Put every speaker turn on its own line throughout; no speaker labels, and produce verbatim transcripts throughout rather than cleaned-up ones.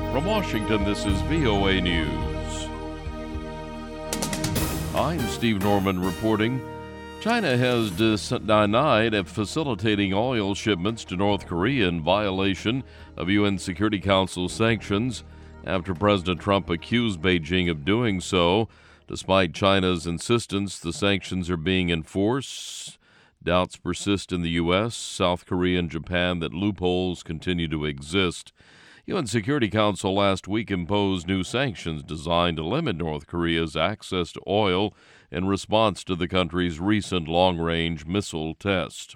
From Washington, this is V O A News. I'm Steve Norman reporting. China has dis- denied facilitating oil shipments to North Korea in violation of U N Security Council sanctions after President Trump accused Beijing of doing so. Despite China's insistence, the sanctions are being enforced. Doubts persist in the U S, South Korea, and Japan that loopholes continue to exist. U N Security Council last week imposed new sanctions designed to limit North Korea's access to oil in response to the country's recent long-range missile test.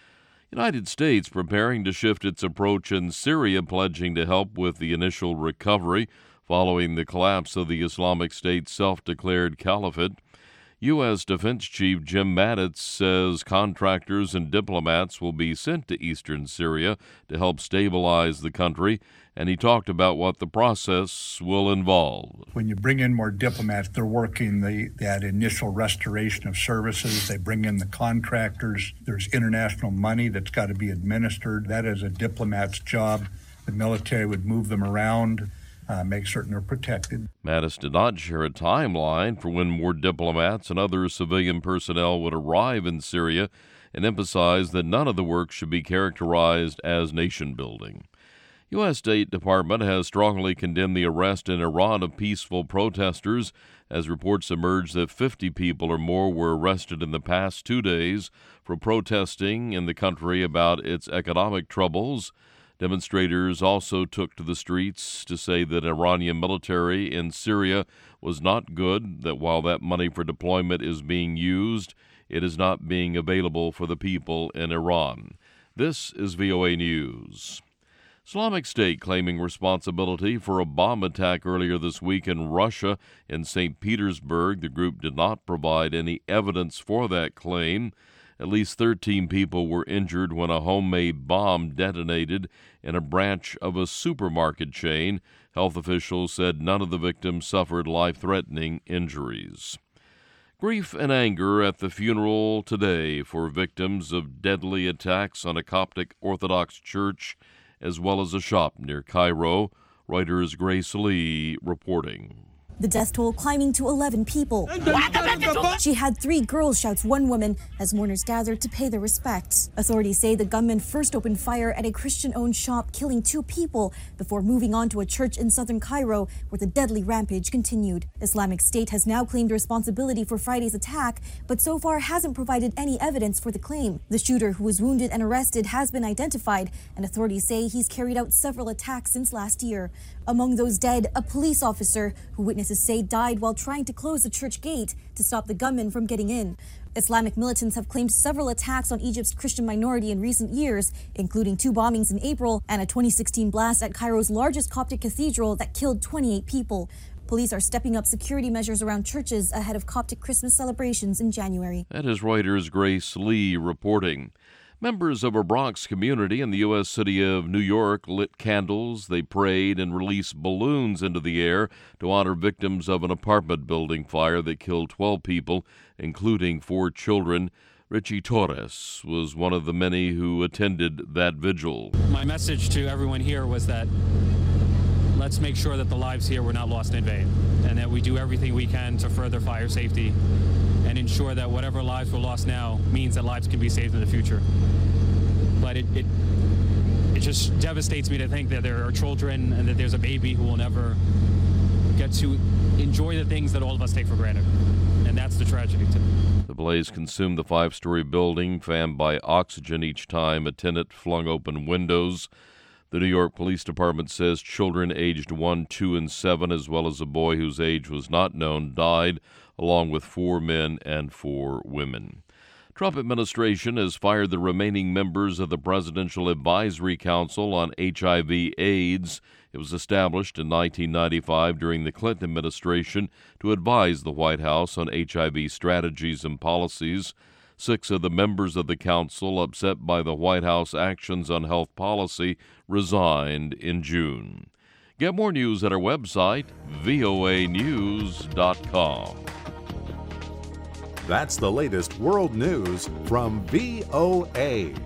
United States preparing to shift its approach in Syria, pledging to help with the initial recovery following the collapse of the Islamic State self-declared caliphate. U S. Defense Chief Jim Mattis says contractors and diplomats will be sent to eastern Syria to help stabilize the country, and he talked about what the process will involve.
When you bring in more diplomats, they're working the, that initial restoration of services. They bring in the contractors. There's international money that's got to be administered. That is a diplomat's job. The military would move them around. Uh, make certain they're protected.
Mattis did not share a timeline for when more diplomats and other civilian personnel would arrive in Syria, and emphasized that none of the work should be characterized as nation-building. U S. State Department has strongly condemned the arrest in Iran of peaceful protesters, as reports emerge that fifty people or more were arrested in the past two days for protesting in the country about its economic troubles. Demonstrators also took to the streets to say that Iranian military in Syria was not good, that while that money for deployment is being used, it is not being available for the people in Iran. This is V O A News. Islamic State claiming responsibility for a bomb attack earlier this week in Russia in Saint Petersburg. The group did not provide any evidence for that claim. At least thirteen people were injured when a homemade bomb detonated in a branch of a supermarket chain. Health officials said none of the victims suffered life-threatening injuries. Grief and anger at the funeral today for victims of deadly attacks on a Coptic Orthodox church as well as a shop near Cairo. Reuters' Grace Lee reporting.
The death toll climbing to eleven people. She had three girls, shouts one woman, as mourners gathered to pay their respects. Authorities say the gunman first opened fire at a Christian-owned shop, killing two people, before moving on to a church in southern Cairo, where the deadly rampage continued. Islamic State has now claimed responsibility for Friday's attack, but so far hasn't provided any evidence for the claim. The shooter, who was wounded and arrested, has been identified, and authorities say he's carried out several attacks since last year. Among those dead, a police officer who witnesses say died while trying to close the church gate to stop the gunman from getting in. Islamic militants have claimed several attacks on Egypt's Christian minority in recent years, including two bombings in April and a twenty sixteen blast at Cairo's largest Coptic cathedral that killed twenty-eight people. Police are stepping up security measures around churches ahead of Coptic Christmas celebrations in January.
That is Reuters' Grace Lee reporting. Members of a Bronx community in the U S city of New York lit candles, they prayed, and released balloons into the air to honor victims of an apartment building fire that killed twelve people, including four children. Richie Torres was one of the many who attended that vigil.
My message to everyone here was that let's make sure that the lives here were not lost in vain, and that we do everything we can to further fire safety and ensure that whatever lives were lost now means that lives can be saved in the future. But it, it, it just devastates me to think that there are children and that there's a baby who will never get to enjoy the things that all of us take for granted. And that's the tragedy today.
The blaze consumed the five-story building, fanned by oxygen each time a tenant flung open windows. The New York Police Department says children aged one, two, and seven, as well as a boy whose age was not known, died, along with four men and four women. Trump administration has fired the remaining members of the Presidential Advisory Council on H I V AIDS. It was established in nineteen ninety-five during the Clinton administration to advise the White House on H I V strategies and policies. Six of the members of the council, upset by the White House actions on health policy, resigned in June. Get more news at our website, V O A news dot com.
That's the latest world news from V O A.